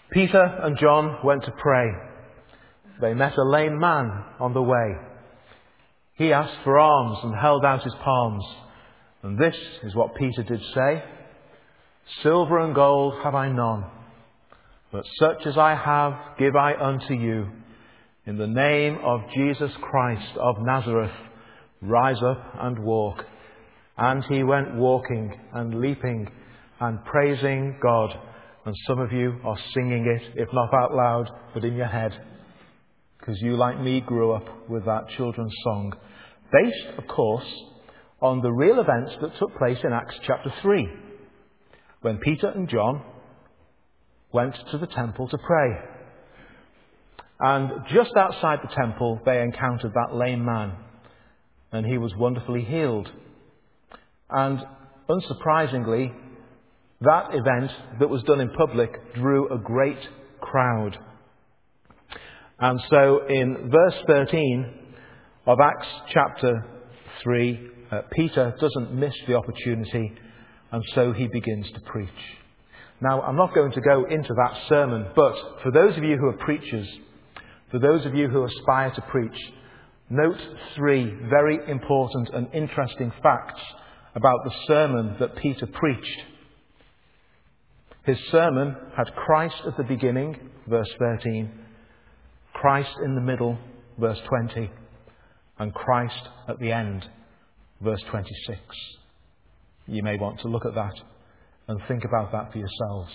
Peter and John went to pray. They met a lame man on the way. He asked for alms and held out his palms. And this is what Peter did say: "Silver and gold have I none, but such as I have give I unto you. In the name of Jesus Christ of Nazareth, rise up and walk." And he went walking and leaping and praising God. And some of you are singing it, if not out loud, but in your head, because you, like me, grew up with that children's song, based, of course, on the real events that took place in Acts chapter 3, when Peter and John went to the temple to pray. And just outside the temple, they encountered that lame man, and he was wonderfully healed. And unsurprisingly, that event that was done in public drew a great crowd. And so in verse 13 of Acts chapter 3, Peter doesn't miss the opportunity, and so he begins to preach. Now, I'm not going to go into that sermon, but for those of you who are preachers, for those of you who aspire to preach, note 3 very important and interesting facts about the sermon that Peter preached. His sermon had Christ at the beginning, verse 13, Christ in the middle, verse 20, and Christ at the end, verse 26. You may want to look at that and think about that for yourselves.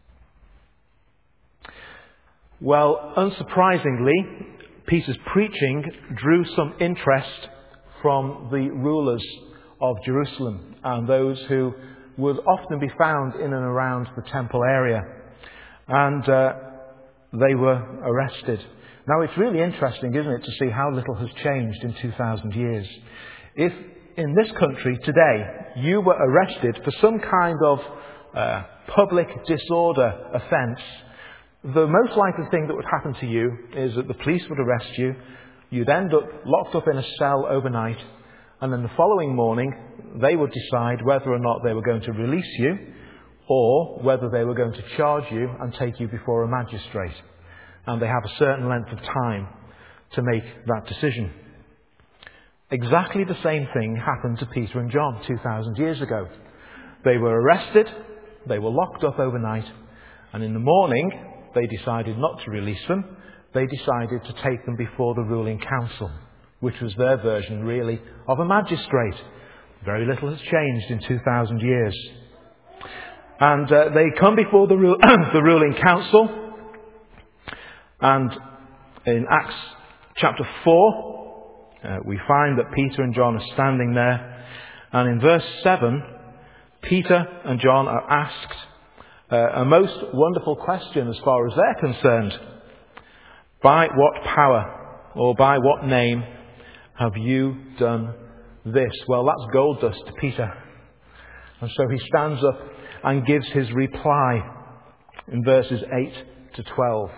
Well, unsurprisingly, Peter's preaching drew some interest from the rulers of Jerusalem and those who would often be found in and around the temple area. And they were arrested. Now, it's really interesting, isn't it, to see how little has changed in 2,000 years. If in this country today you were arrested for some kind of public disorder offence, the most likely thing that would happen to you is that the police would arrest you, you'd end up locked up in a cell overnight, and then the following morning they would decide whether or not they were going to release you or whether they were going to charge you and take you before a magistrate. And they have a certain length of time to make that decision. Exactly the same thing happened to Peter and John 2,000 years ago. They were arrested, they were locked up overnight, and in the morning they decided not to release them. They decided to take them before the ruling council, which was their version, really, of a magistrate. Very little has changed in 2,000 years. And they come before the ruling council. And in Acts chapter 4, we find that Peter and John are standing there. And in verse 7, Peter and John are asked a most wonderful question as far as they're concerned. By what power or by what name have you done this? Well, that's gold dust to Peter. And so he stands up and gives his reply in verses 8 to 12.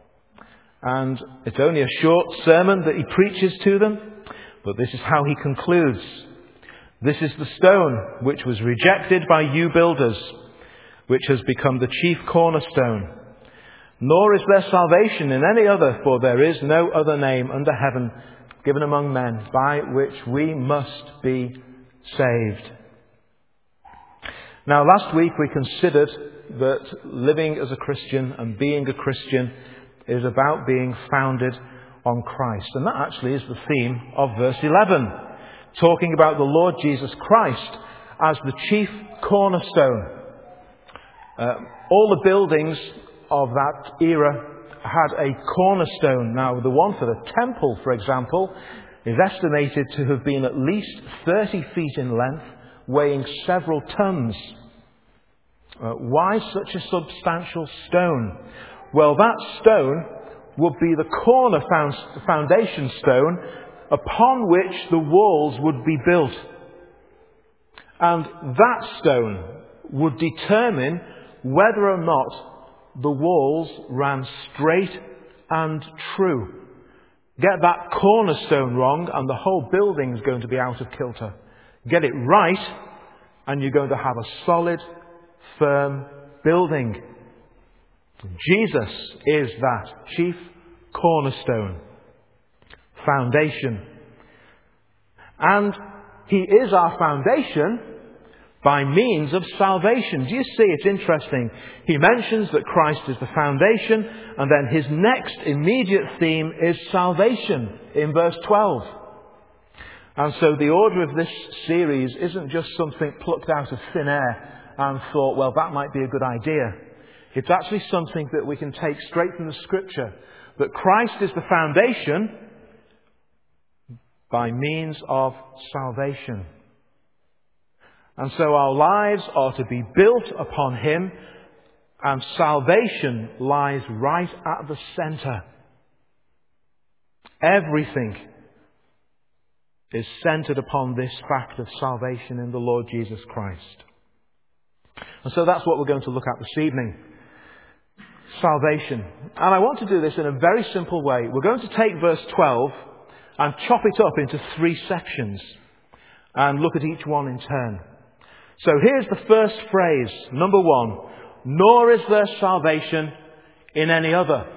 And it's only a short sermon that he preaches to them, but this is how he concludes. "This is the stone which was rejected by you builders, which has become the chief cornerstone. Nor is there salvation in any other, for there is no other name under heaven given among men by which we must be saved." Now, last week we considered that living as a Christian and being a Christian is about being founded on Christ. And that actually is the theme of verse 11, talking about the Lord Jesus Christ as the chief cornerstone. All the buildings of that era had a cornerstone. Now, the one for the temple, for example, is estimated to have been at least 30 feet in length, weighing several tons. Why such a substantial stone? Well, that stone would be the corner foundation stone upon which the walls would be built. And that stone would determine whether or not the walls ran straight and true. Get that cornerstone wrong and the whole building is going to be out of kilter. Get it right and you're going to have a solid, firm building. Jesus is that chief cornerstone, foundation. And he is our foundation by means of salvation. Do you see? It's interesting. He mentions that Christ is the foundation, and then his next immediate theme is salvation in verse 12. And so the order of this series isn't just something plucked out of thin air and thought, well, that might be a good idea. It's actually something that we can take straight from the Scripture, that Christ is the foundation by means of salvation. And so our lives are to be built upon him, and salvation lies right at the centre. Everything is centred upon this fact of salvation in the Lord Jesus Christ. And so that's what we're going to look at this evening. Salvation. And I want to do this in a very simple way. We're going to take verse 12 and chop it up into 3 sections and look at each one in turn. So here's the first phrase, number 1. Nor is there salvation in any other.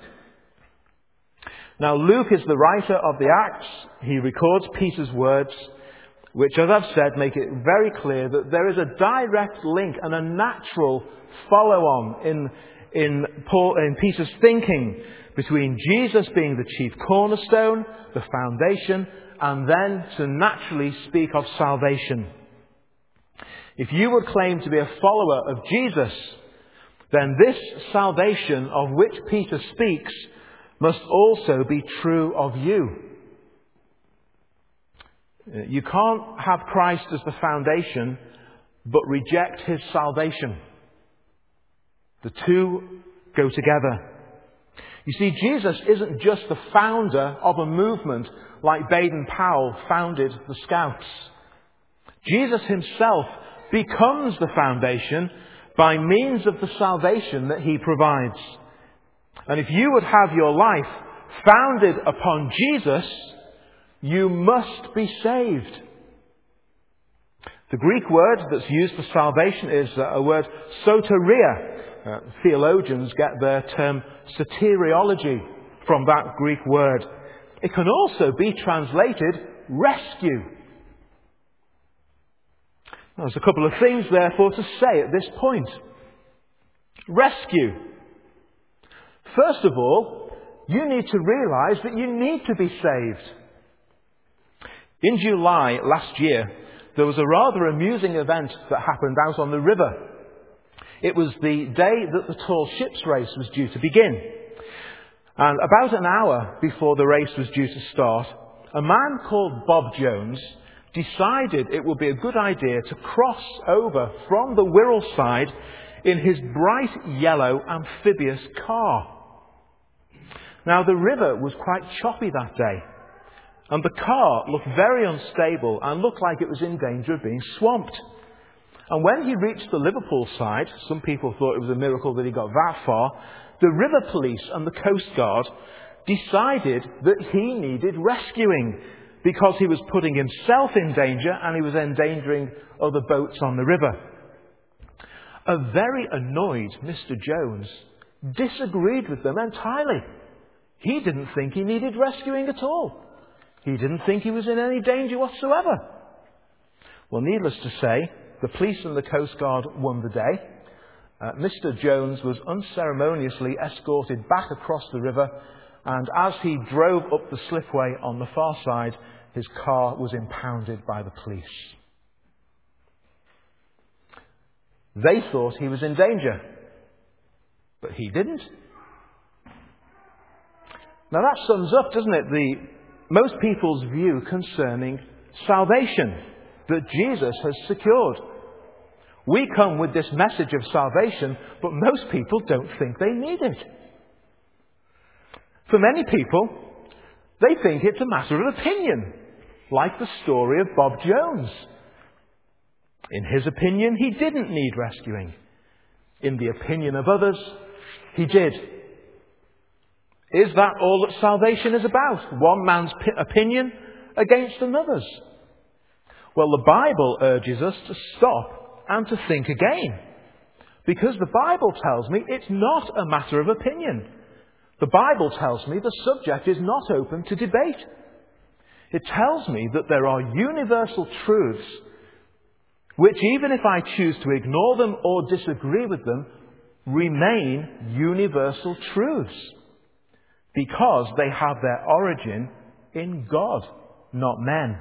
Now Luke is the writer of the Acts. He records Peter's words, which, as I've said, make it very clear that there is a direct link and a natural follow-on in Peter's thinking between Jesus being the chief cornerstone, the foundation, and then to naturally speak of salvation. If you would claim to be a follower of Jesus, then this salvation of which Peter speaks must also be true of you. You can't have Christ as the foundation, but reject his salvation. The two go together. You see, Jesus isn't just the founder of a movement like Baden-Powell founded the Scouts. Jesus himself becomes the foundation by means of the salvation that he provides. And if you would have your life founded upon Jesus, you must be saved. The Greek word that's used for salvation is a word soteria. Theologians get their term soteriology from that Greek word. It can also be translated rescue. Now, there's a couple of things, therefore, to say at this point. Rescue. First of all, you need to realize that you need to be saved. In July last year, there was a rather amusing event that happened out on the river. It was the day that the tall ships race was due to begin. And about an hour before the race was due to start, a man called Bob Jones decided it would be a good idea to cross over from the Wirral side in his bright yellow amphibious car. Now, the river was quite choppy that day, and the car looked very unstable and looked like it was in danger of being swamped. And when he reached the Liverpool side, some people thought it was a miracle that he got that far, the river police and the Coast Guard decided that he needed rescuing because he was putting himself in danger and he was endangering other boats on the river. A very annoyed Mr. Jones disagreed with them entirely. He didn't think he needed rescuing at all. He didn't think he was in any danger whatsoever. Well, needless to say, the police and the Coast Guard won the day. Mr. Jones was unceremoniously escorted back across the river, and as he drove up the slipway on the far side, his car was impounded by the police. They thought he was in danger, but he didn't. Now that sums up, doesn't it, most people's view concerning salvation that Jesus has secured. We come with this message of salvation, but most people don't think they need it. For many people, they think it's a matter of opinion, like the story of Bob Jones. In his opinion, he didn't need rescuing. In the opinion of others, he did. Is that all that salvation is about? One man's opinion against another's? Well, the Bible urges us to stop and to think again. Because the Bible tells me it's not a matter of opinion. The Bible tells me the subject is not open to debate. It tells me that there are universal truths which, even if I choose to ignore them or disagree with them, remain universal truths because they have their origin in God, not men.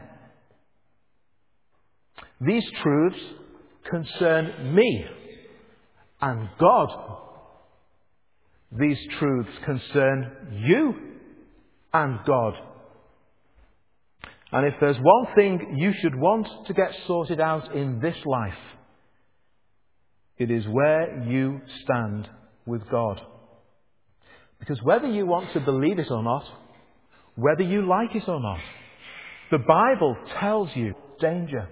These truths concern me and God. These truths concern you and God. And if there's one thing you should want to get sorted out in this life, it is where you stand with God. Because whether you want to believe it or not, whether you like it or not, the Bible tells you danger.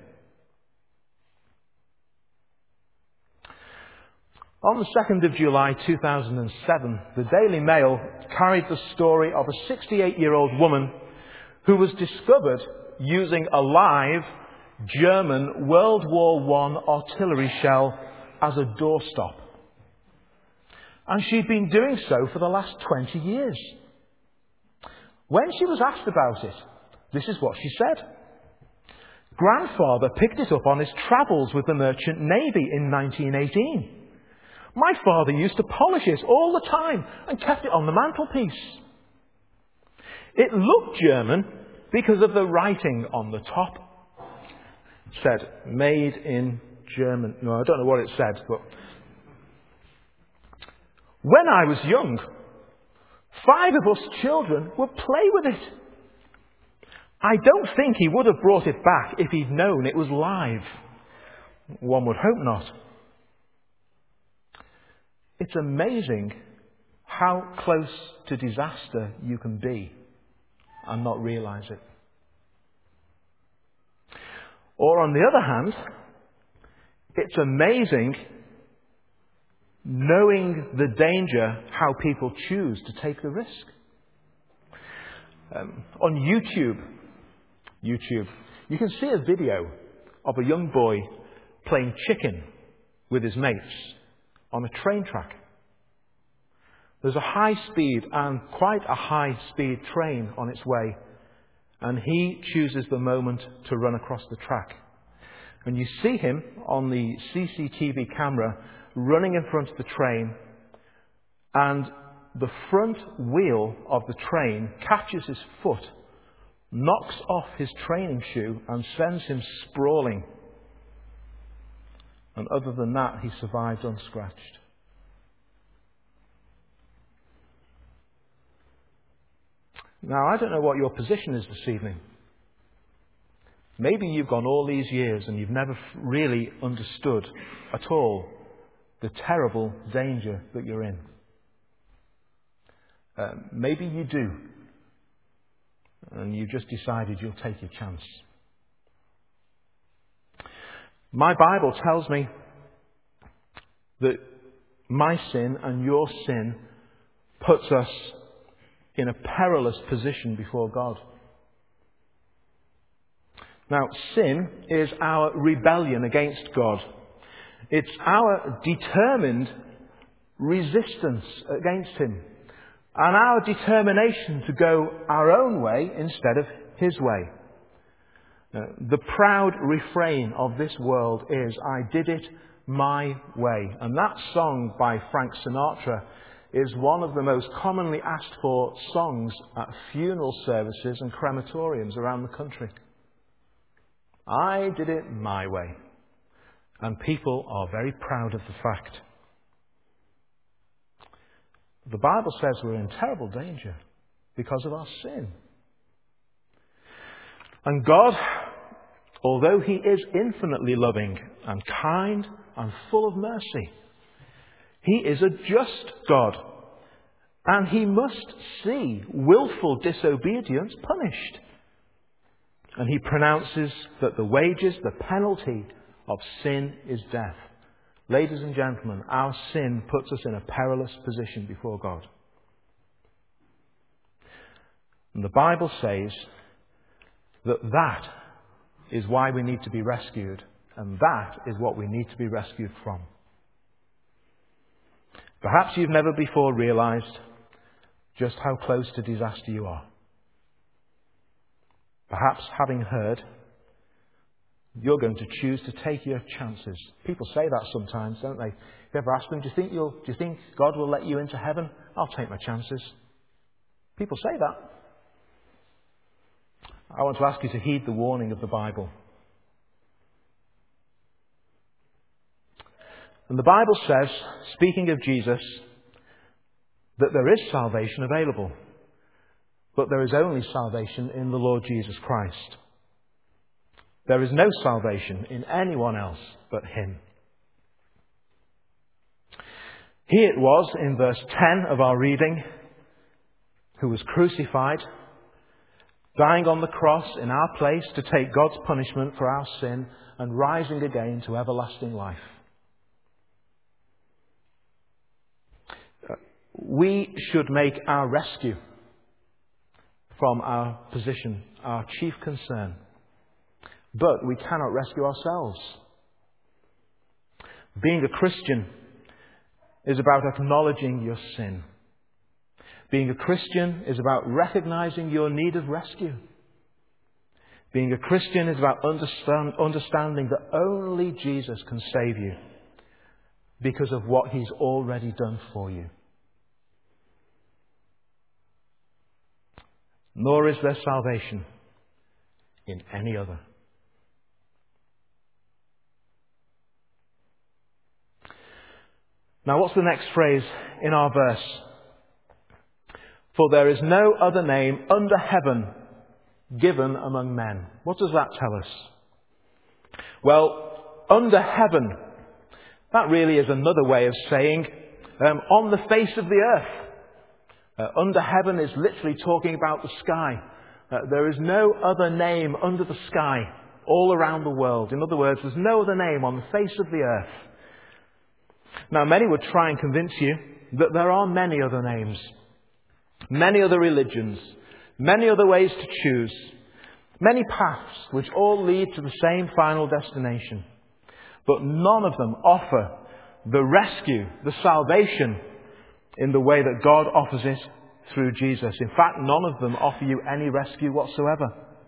On the 2nd of July 2007, the Daily Mail carried the story of a 68-year-old woman who was discovered using a live German World War I artillery shell as a doorstop. And she'd been doing so for the last 20 years. When she was asked about it, this is what she said. Grandfather picked it up on his travels with the Merchant Navy in 1918. My father used to polish it all the time and kept it on the mantelpiece. It looked German because of the writing on the top. It said, made in German. No, I don't know what it said, but when I was young, 5 of us children would play with it. I don't think he would have brought it back if he'd known it was live. One would hope not. It's amazing how close to disaster you can be and not realize it. Or on the other hand, it's amazing knowing the danger how people choose to take the risk. On YouTube, you can see a video of a young boy playing chicken with his mates on a train track. There's a high-speed and quite a high-speed train on its way, and he chooses the moment to run across the track. And you see him on the CCTV camera running in front of the train, and the front wheel of the train catches his foot, knocks off his training shoe, and sends him sprawling. And other than that, he survived unscratched. Now, I don't know what your position is this evening. Maybe you've gone all these years and you've never really understood at all the terrible danger that you're in. Maybe you do. And you've just decided you'll take your chance. My Bible tells me that my sin and your sin puts us in a perilous position before God. Now, sin is our rebellion against God. It's our determined resistance against Him and our determination to go our own way instead of His way. The proud refrain of this world is, I did it my way. And that song by Frank Sinatra is one of the most commonly asked for songs at funeral services and crematoriums around the country. I did it my way. And people are very proud of the fact. The Bible says we're in terrible danger because of our sin. And God, although He is infinitely loving and kind and full of mercy, He is a just God. And He must see willful disobedience punished. And He pronounces that the wages, the penalty of sin is death. Ladies and gentlemen, our sin puts us in a perilous position before God. And the Bible says that is why we need to be rescued. And that is what we need to be rescued from. Perhaps you've never before realized just how close to disaster you are. Perhaps having heard, you're going to choose to take your chances. People say that sometimes, don't they? If you ever ask them, do you think God will let you into heaven? I'll take my chances. People say that. I want to ask you to heed the warning of the Bible. And the Bible says, speaking of Jesus, that there is salvation available. But there is only salvation in the Lord Jesus Christ. There is no salvation in anyone else but Him. He it was, in verse 10 of our reading, who was crucified, dying on the cross in our place to take God's punishment for our sin and rising again to everlasting life. We should make our rescue from our position our chief concern. But we cannot rescue ourselves. Being a Christian is about acknowledging your sin. Being a Christian is about recognizing your need of rescue. Being a Christian is about understanding that only Jesus can save you because of what He's already done for you. Nor is there salvation in any other. Now, what's the next phrase in our verse? For there is no other name under heaven given among men. What does that tell us? Well, under heaven, that really is another way of saying on the face of the earth. Under heaven is literally talking about the sky. There is no other name under the sky all around the world. In other words, there's no other name on the face of the earth. Now, many would try and convince you that there are many other names, many other religions, many other ways to choose, many paths which all lead to the same final destination. But none of them offer the rescue, the salvation, in the way that God offers it through Jesus. In fact, none of them offer you any rescue whatsoever.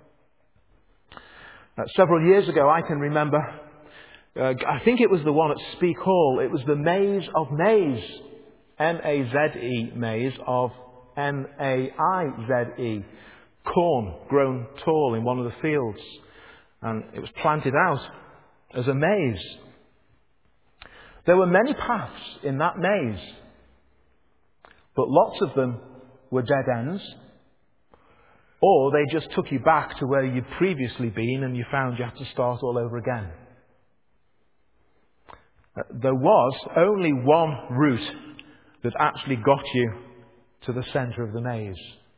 Several years ago, I can remember, I think it was the one at Speke Hall. It was the Maze of Maize. M-A-Z-E, Maize of M-A-I-Z-E. Corn grown tall in one of the fields. And it was planted out as a maze. There were many paths in that maze. But lots of them were dead ends, or they just took you back to where you'd previously been and you found you had to start all over again. There was only one route that actually got you to the centre of the maze.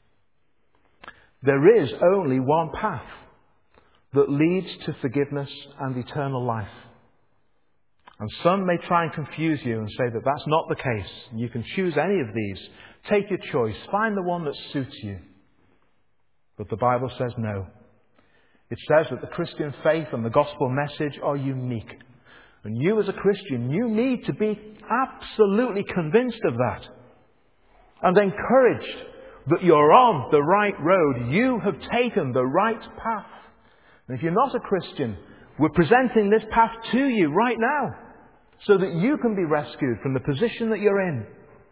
There is only one path that leads to forgiveness and eternal life. And some may try and confuse you and say that that's not the case. You can choose any of these. Take your choice. Find the one that suits you. But the Bible says no. It says that the Christian faith and the gospel message are unique. And you as a Christian, you need to be absolutely convinced of that. And encouraged that you're on the right road. You have taken the right path. And if you're not a Christian, we're presenting this path to you right now, so that you can be rescued from the position that you're in.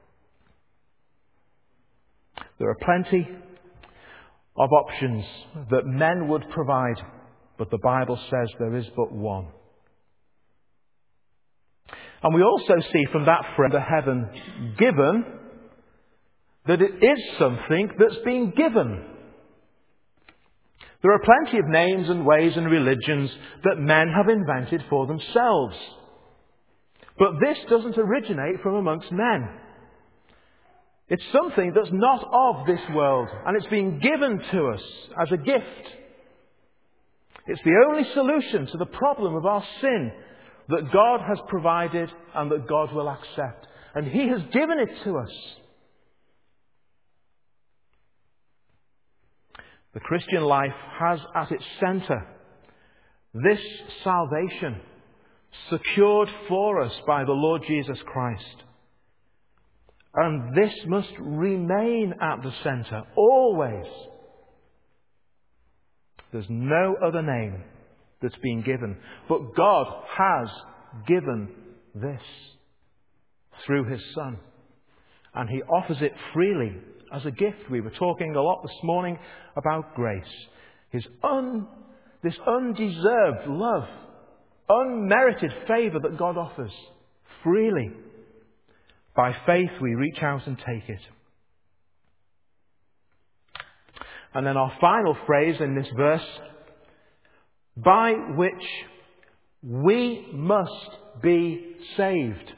There are plenty of options that men would provide, but the Bible says there is but one. And we also see from that phrase, the heaven given, that it is something that's being given. There are plenty of names and ways and religions that men have invented for themselves. But this doesn't originate from amongst men. It's something that's not of this world, and it's being given to us as a gift. It's the only solution to the problem of our sin that God has provided and that God will accept. And He has given it to us. The Christian life has at its centre this salvation secured for us by the Lord Jesus Christ. And this must remain at the centre, always. There's no other name that's been given. But God has given this through His Son. And He offers it freely as a gift. We were talking a lot this morning about grace. This undeserved love, unmerited favour that God offers freely. By faith we reach out and take it. And then our final phrase in this verse, by which we must be saved.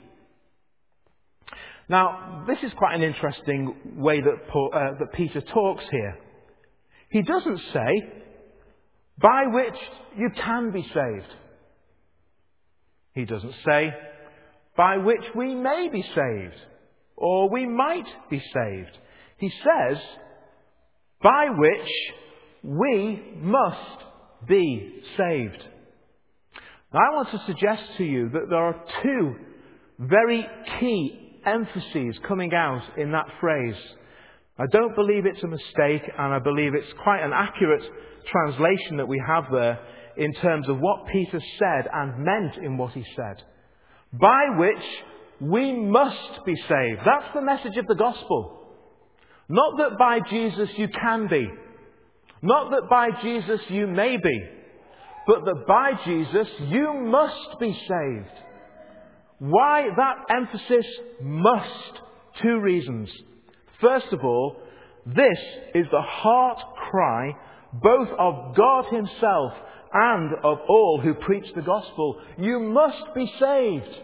Now, this is quite an interesting way that Peter talks here. He doesn't say, by which you can be saved. He doesn't say, by which we may be saved, or we might be saved. He says, by which we must be saved. Now, I want to suggest to you that there are two very key emphases coming out in that phrase. I don't believe it's a mistake, and I believe it's quite an accurate translation that we have there in terms of what Peter said and meant in what he said. By which we must be saved. That's the message of the gospel. Not that by Jesus you can be. Not that by Jesus you may be. But that by Jesus you must be saved. Why that emphasis must? Two reasons. First of all, this is the heart cry both of God Himself and of all who preach the gospel. You must be saved.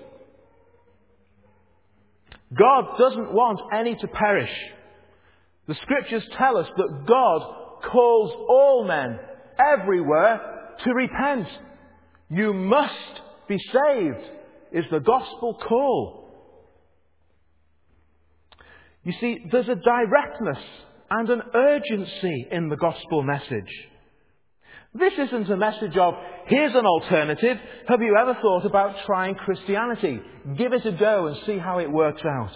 God doesn't want any to perish. The Scriptures tell us that God calls all men everywhere to repent. You must be saved is the gospel call. You see, there's a directness and an urgency in the gospel message. This isn't a message of, here's an alternative. Have you ever thought about trying Christianity? Give it a go and see how it works out.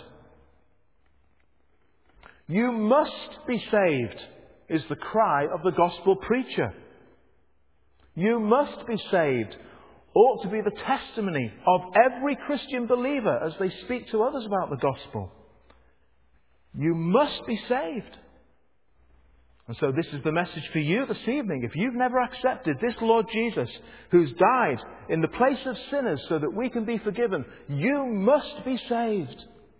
You must be saved is the cry of the gospel preacher. You must be saved ought to be the testimony of every Christian believer as they speak to others about the gospel. You must be saved. And so this is the message for you this evening. If you've never accepted this Lord Jesus, who's died in the place of sinners so that we can be forgiven, you must be saved.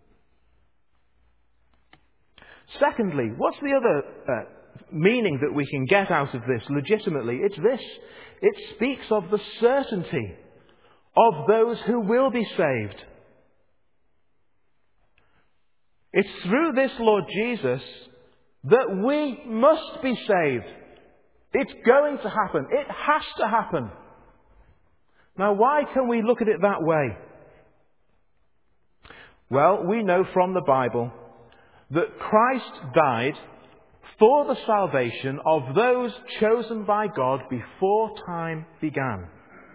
Secondly, what's the other meaning that we can get out of this legitimately? It's this. It speaks of the certainty of those who will be saved. It's through this Lord Jesus that we must be saved. It's going to happen. It has to happen. Now, why can we look at it that way? Well, we know from the Bible that Christ died for the salvation of those chosen by God before time began.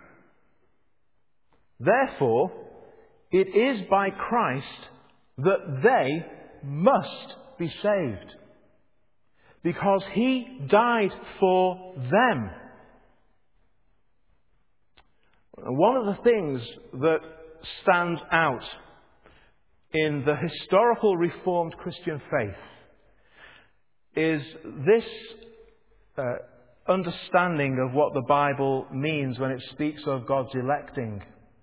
Therefore, it is by Christ that they must be saved, because He died for them. One of the things that stands out in the historical Reformed Christian faith is this understanding of what the Bible means when it speaks of God's electing.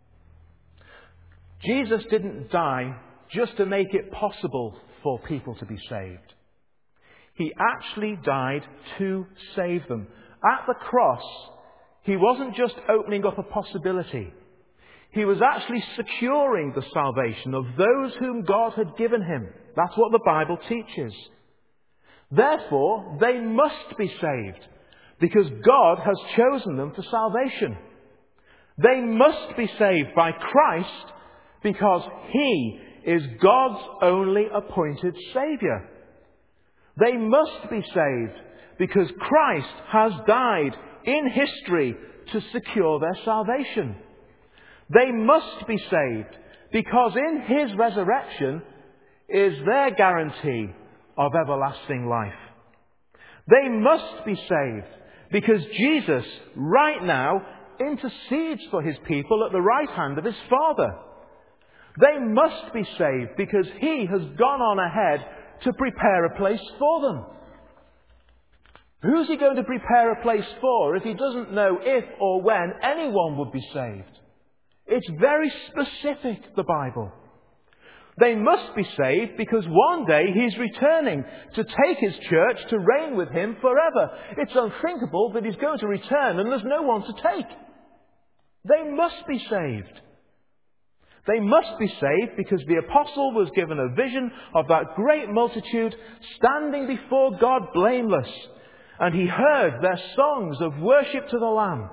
Jesus didn't die just to make it possible for people to be saved. He actually died to save them. At the cross, He wasn't just opening up a possibility. He was actually securing the salvation of those whom God had given Him. That's what the Bible teaches. Therefore, they must be saved, because God has chosen them for salvation. They must be saved by Christ, because He is God's only appointed Saviour. They must be saved because Christ has died in history to secure their salvation. They must be saved because in His resurrection, is their guarantee of everlasting life. They must be saved because Jesus, right now, intercedes for his people at the right hand of his Father. They must be saved because he has gone on ahead to prepare a place for them. Who's he going to prepare a place for if he doesn't know if or when anyone would be saved? It's very specific, the Bible. They must be saved because one day he's returning to take his church to reign with him forever. It's unthinkable that he's going to return and there's no one to take. They must be saved. They must be saved because the apostle was given a vision of that great multitude standing before God blameless, and he heard their songs of worship to the Lamb.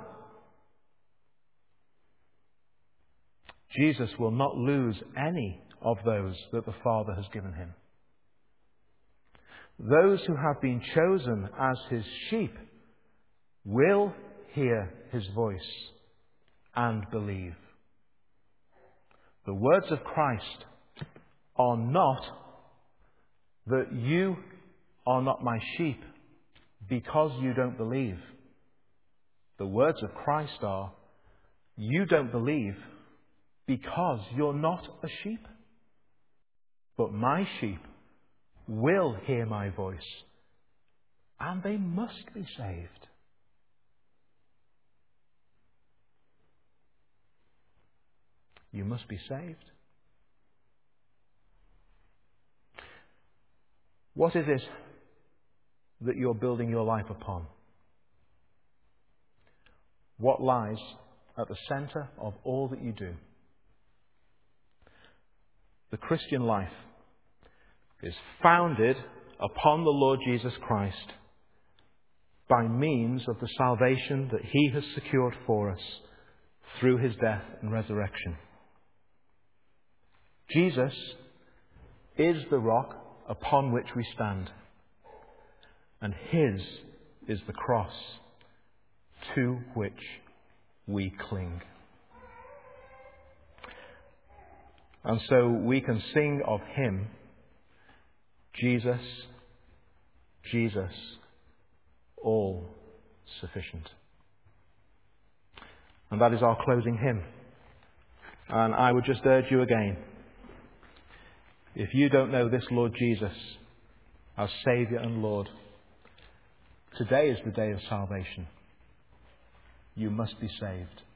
Jesus will not lose any of those that the Father has given him. Those who have been chosen as his sheep will hear his voice and believe. The words of Christ are not that you are not my sheep because you don't believe. The words of Christ are, you don't believe because you're not a sheep. But my sheep will hear my voice, and they must be saved. You must be saved. What is it that you're building your life upon? What lies at the centre of all that you do? The Christian life is founded upon the Lord Jesus Christ by means of the salvation that he has secured for us through his death and resurrection. Jesus is the rock upon which we stand, and his is the cross to which we cling. And so we can sing of him, Jesus, Jesus, all sufficient. And that is our closing hymn. And I would just urge you again, if you don't know this Lord Jesus as Saviour and Lord, today is the day of salvation. You must be saved.